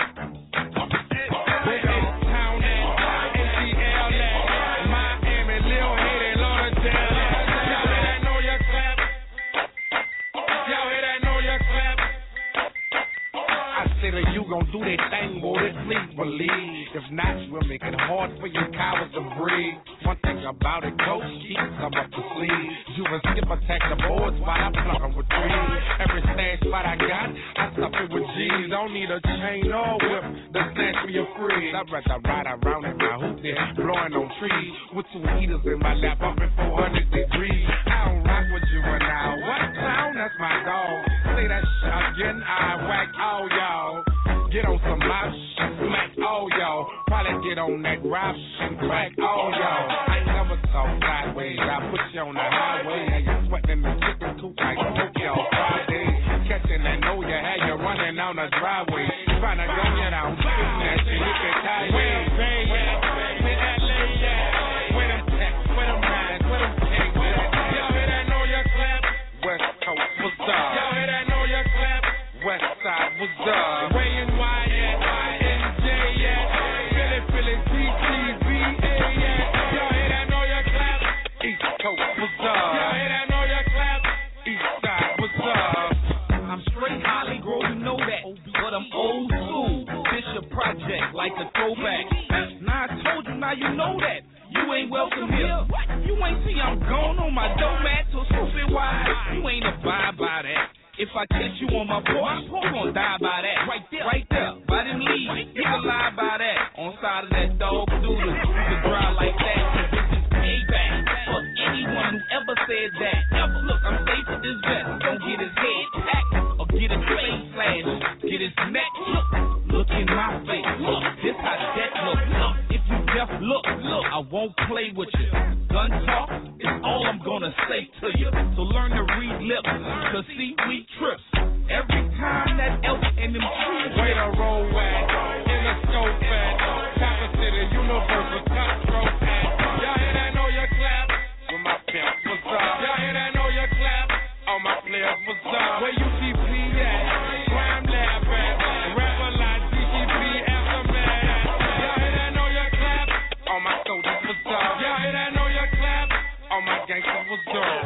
You gon' do that thing, boy, please believe. If not, we'll make it hard for you cowards to breathe. One thing about it, coach, keep some up the sleeve. You and skip attack the boards while I pluck them with trees. Every stash spot I got, I stuff it with G's. Don't need a chain or whip, the snatch me a freeze. I'd rather ride around in my hoop there, blowing on trees. With two heaters in my lap, up in four hundred degrees. I don't rock with you and now. What clown? That's my dog. Say that shit again, I whack all y'all. Get on some mob shit, smack all y'all. Probably get on that rap shit, crack all y'all. I ain't never saw sideways. I put you on the highway. Now you sweating the chicken coop like Tokyo Friday. Catching that know you had you running on the driveway. Trying to gun you down, shooting that shit. You can tie where them Bay at, where that lay at, where them texts, where them nines, where them tanks at. Y'all hear that know you clap? West Coast, what's up? Y'all hear that know you clap? West Side, what's up? Way and Y at, N J at, Philly, Philly, T T V A at. Y'all hear that know you clap? East Coast, what's up? Y'all hear that know you clap? East Side, what's up? I'm straight Holly Grove, you know that, but I'm old school. Bishop Project, like the throwback. Now I told you, now you know that. You ain't welcome here. You ain't see I'm gone on my doormat, so stupid wise. You ain't abide by that. If I catch you on my porch, you gon' die by that. Right there, right there, by them leaves. You can lie by that. On side of that dog doodle, you can drive like that. This is payback for anyone who ever said that. Ever look, I'm safe with this vest. Don't get his head hacked or get his face slashed, get his neck. Look, look in my face. Look, this how that look. Look, if you deaf, look, look, I won't play with you. Gun talk is all I'm gonna say to you. So learn to read lips, cause see, we trips. Every time that elf and them trees way to roll at, in the scope at, Copper City, Universal, Cutthroat at. Y'all hear that know you clap? With my pimp, what's up? Y'all hear that know you clap? All my players, what's up? Where U T P at? Crime Lab at? Rapper like D G P Aftermath at. Y'all hear that know you clap? All my soldiers, what's up? Y'all hear that know you clap? All my gangsters, what's up?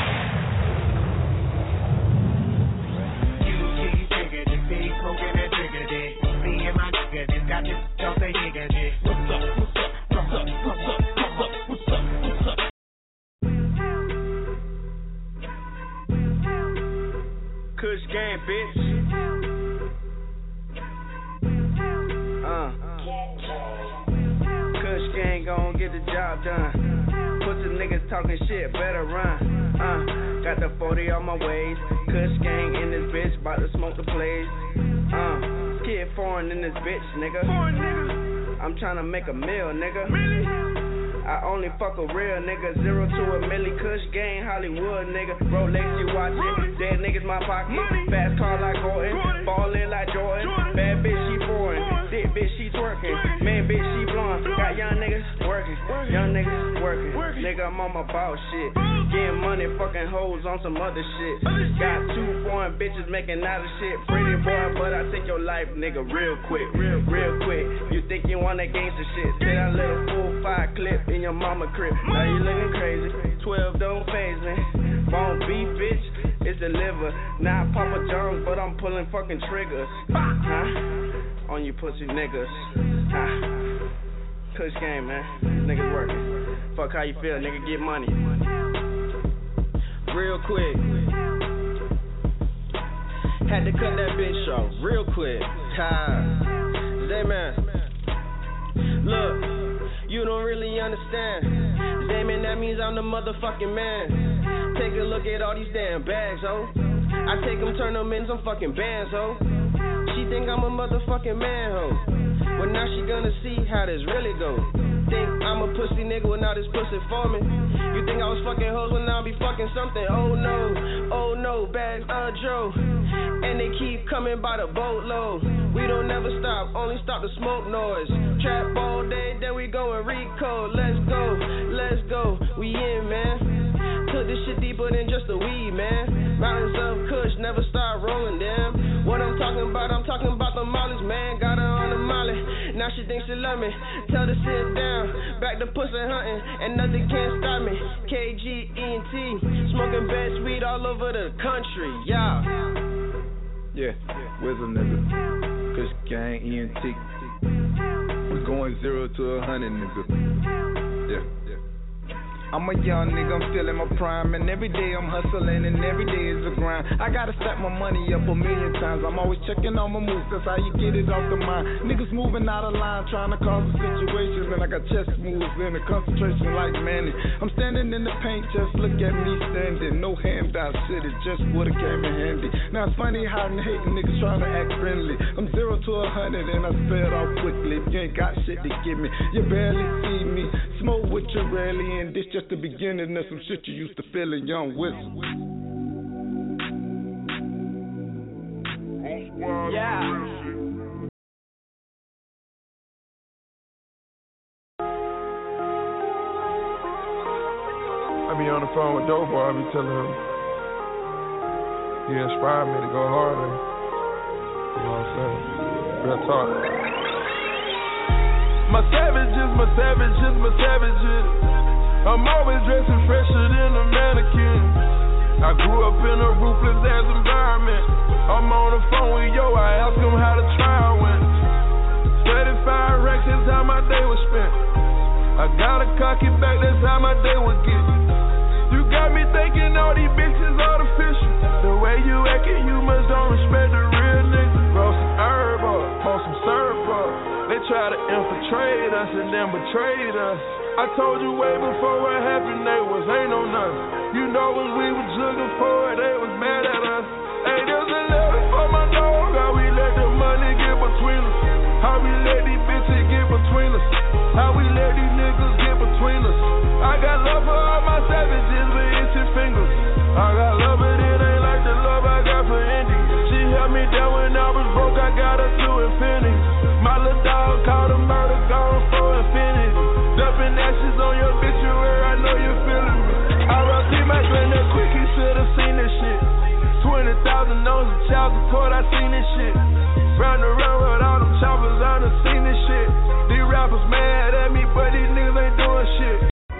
Kush gang, bitch. Uh. Kush gang gon' get the job done. Put the niggas talking shit, better run. Uh. Got the forty on my waist. Kush gang in this bitch, bout to smoke the place. Uh. Kid foreign in this bitch, nigga. Foreign nigga. I'm tryna make a meal, nigga. Really? I only fuck a real nigga. Zero to a milli, Kush gang, Hollywood nigga. Rolex you watchin', dead niggas my pocket. Fast car like Gordon, ballin' like Jordan. Bad bitch she foreign, thick bitch she twerking. Man bitch she blonde, got young niggas working. Young niggas working, nigga I'm on my boss shit. Getting money, fucking hoes on some other shit. Got two foreign bitches making out of shit. Pretty boy, but I take your life, nigga, real quick, real, real quick. You think you want that gangster shit? Say that little full five clip in your mama crib. Now you looking crazy. Twelve don't phase me. Bone beef, bitch, it's the liver. Not Papa John's, but I'm pulling fucking triggers. Huh? On you pussy niggas. Huh? Kush game, man. Niggas working. Fuck how you feel, nigga. Get money. Real quick. Had to cut that bitch off real quick. Ha. Zay man. Look. You don't really understand. Damn, that means I'm the motherfucking man. Take a look at all these damn bags, ho. I take them, turn them in some fucking bands, ho. She think I'm a motherfucking man, ho. Well, now she gonna wanna see how this really go. Think I'm a pussy nigga when all this pussy for me. You think I was fucking hoes when I'll be fucking something? Oh no, oh no, bad uh Joe. And they keep coming by the boatload. We don't never stop, only stop the smoke noise. Trap all day, then we go and recode. Let's go, let's go, we in, man. Took this shit deeper than just a weed, man. Mountains of Kush, never start rolling them. What I'm talking about, I'm talking about the mollies, man. Got her on the molly, now she thinks she love me. Tell her sit down, back to pussy hunting, and nothing can stop me. K G E N T, smoking bad weed all over the country, yeah. Yeah, Wizard nigga, Kush Gang, E N T. We going zero to a hundred, nigga. Yeah. I'm a young nigga, I'm feeling my prime, and every day I'm hustling, and every day is a grind. I gotta stack my money up a million times. I'm always checking on my moves, that's how you get it off the mind. Niggas moving out of line, trying to cause a situation, and I got chest moves and a concentration like Manny. I'm standing in the paint, just look at me standing. No handout shit, it just would've came in handy. Now it's funny how hating niggas trying to act friendly. I'm zero to a hundred, and I sped off quickly. If you ain't got shit to give me, you barely see me. Smoke with you rarely, and this just the beginning of some shit you used to feel in Young Whistle. Yeah. I be on the phone with Dope Boy, I be telling him he inspired me to go harder. You know what I'm saying? Real talk. My savages, my savages, my savages. I'm always dressing fresher than a mannequin. I grew up in a ruthless ass environment. I'm on the phone with yo, I ask him how the trial went. thirty-five racks, that's how my day was spent. I got a cocky back, that's how my day would get. You got me thinking all these bitches artificial. The way you acting, you must don't respect the real nigga. Grow some herb up, pour some syrup up. They try to infiltrate us and then betrayed us. I told you way before what happened, they was ain't on us. You know when we was looking for it, they was mad at us. Hey, there's a letter for my dog. How we let the money get between us. How we let these bitches get between us. How we let these niggas get between us. I got love for all my savages with itchy fingers. I got love, but it ain't like the love I got for Indy. She held me down when I was broke, I got her to infinity. My little dog called a murder, gone for infinity. Dumping ashes on your obituary, I know you feeling me. R I P my granddad quick, he should've seen this shit. twenty thousand on the child support, I seen this shit. Round around with all them choppers, I done seen this shit. These rappers mad at me, but these niggas ain't doing shit.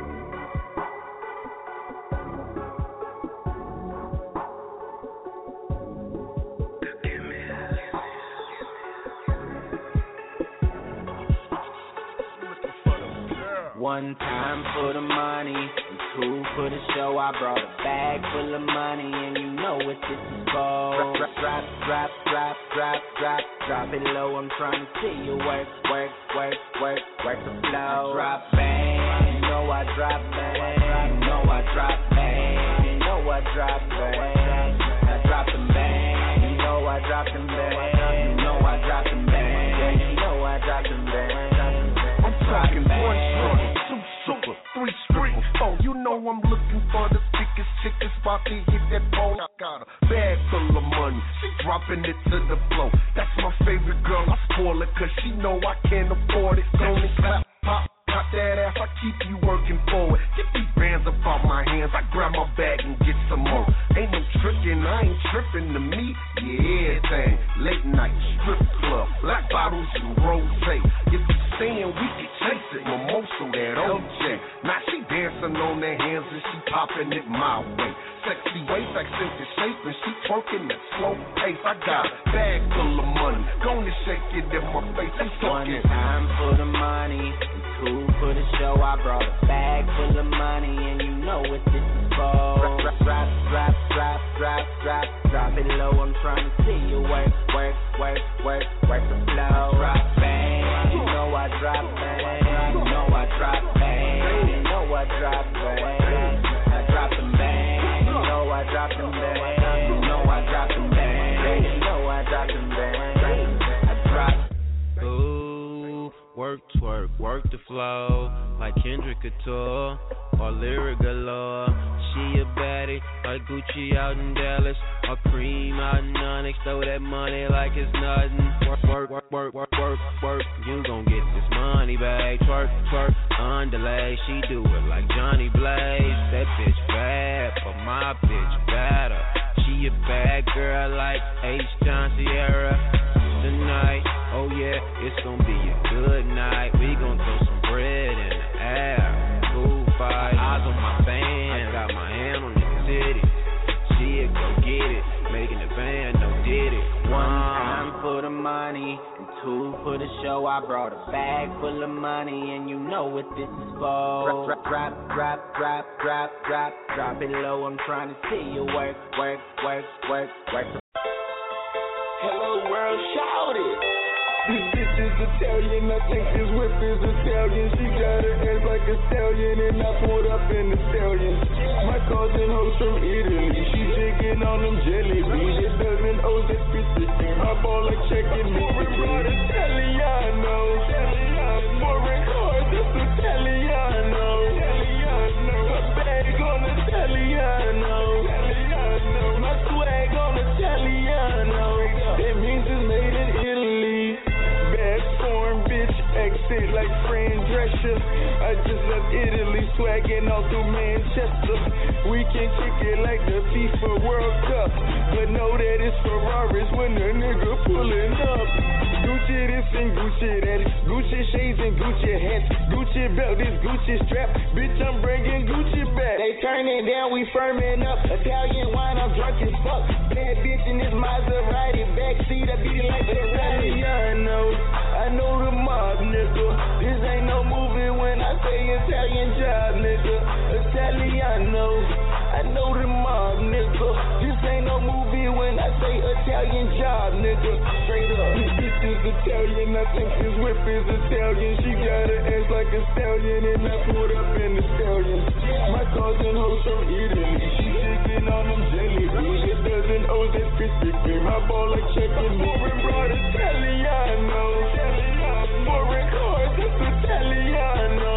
One time for the money, and two for the show. I brought a bag full of money, and you know what this is for. Drop, drop, drop, drop, drop, drop, drop it low. I'm trying to see you work, work, work, work, work the flow. Drop bang, you know I drop bang, you know I drop bang, you know I drop bang. I drop them bang, you know I drop them bang, you know I drop them bang, you know I drop them bang. I'm talking one short, two super, three street, four. You know I'm looking for the thickest chickens about to hit that phone. I got a bag full of money, she dropping it to the floor. That's my favorite girl, I spoil her cause she know I can't afford it. Only clap, pop, pop that ass, I keep you working for it. Get these bands up out my hands, I grab my bag and get some more. Ain't no tricking, I ain't tripping to me, yeah, everything. Late night, strip club, black bottles and rose. If you saying we can chase it, mimosa that O J. Now she dancing on her hands and she popping it my way. Sexy waist, accented shape, and she twerking at slow pace. I got a bag full of money, gonna shake it in my face. I'm talking. One time for the money, and two for the show. I brought a bag full of money, and you know what this is for. Drop, drop, drop, drop, drop, drop, drop it low. I'm trying to see you work, work, work, work, work the flow. Drop bang, you know I drop bang, you know I drop bang, you know I drop bang. I drop them bang, you know I drop them bang, you know I drop them bang, you know I drop them bang. I drop. Ooh, work, twerk, work the flow like Kendrick Couture or Lyric Galore. She a baddie like Gucci out in Dallas or Cream out in Onyx. Throw that money like it's nothing. Work, work, work, work, work, work, work. You gon' get this money back. Twerk, twerk, underlay. She do it like Johnny Blaze. That bitch bad, but my bitch better. She a bad girl like H. John Sierra. Tonight, oh yeah, it's gonna be a good night. We gon' throw some bread in the air. Cool fight, eyes on my band. I got my hand on the titty. She a go get it, making the band no did it. One time for the money, and two for the show. I brought a bag full of money, and you know what this is for. Drop, drop, drop, drop, drop, drop, drop it low. I'm trying to see you work, work, work, work, work. Hello world, shout it. This bitch is Italian, I think this whip is Italian. She got her ass like a stallion, and I pulled up in the stallion. My cousin host from Italy, she jigging on them jelly beans. It doesn't owe that fifty. My ball like checking me. Foreign blood Italiano. Foreign cars, that's Italiano. My bag on Italiano. My swag on Italiano. That means it's made in Italy. Bad foreign bitch, exit like Fran Drescher. I just left Italy, swagging all through Manchester. We can kick it like the FIFA World Cup, but know that it's Ferraris when the nigga pulling up. Gucci this and Gucci that, Gucci shades and Gucci hats, Gucci belt, this Gucci strap. Bitch, I'm bringing Gucci back. They turning down, we firming up. Italian wine, I'm drunk as fuck. Bad bitch in this Maserati backseat, I beat it like Ferrari. Italiano, I know the mob, nigga. This ain't no movie when I say Italian job, nigga. Italiano, I know the mob, nigga. This ain't no movie when I say Italian job, nigga. Straight up. This bitch is Italian, I think this whip is Italian. She got her ass like a stallion, and I pulled up in the stallion. My cousin host from Italy, she jigging on them jelly beans. It doesn't owe that Krispy Kreme. My ball like checking me. Foreign blood Italiano. Foreign cars, that's Italiano.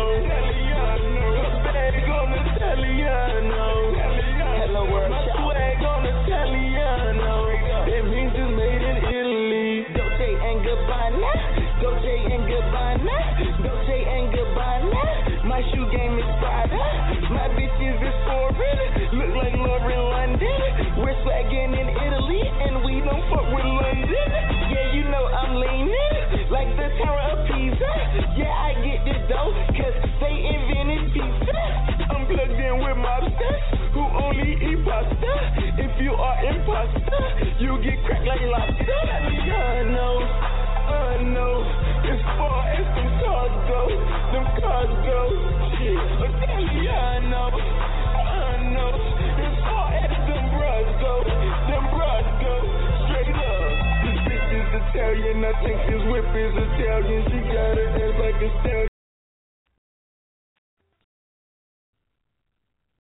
My bag on Italiano. Hello world, my swag on Italiano. That means it's made in Italy. Dolce and Gabbana, Dolce and Gabbana, Dolce and Gabbana. My shoe game is Prada. My bitches is foreign, look like Lauren London. We're swagging in Italy, and we don't fuck with London. Yeah, you know I'm leaning like the Tower of Pisa. Yeah, I get this dough, cause they invented pizza. I'm plugged in with mobsters who only eat pasta. If you are imposter, you get cracked like lobster. Italiano, I know, as far as them cars go, them cars go. Shit, Italiano, I know, as far as them bras go, them bras go. Straight up, this bitch is Italian, I think this whip is Italian. She got her ass like a stallion.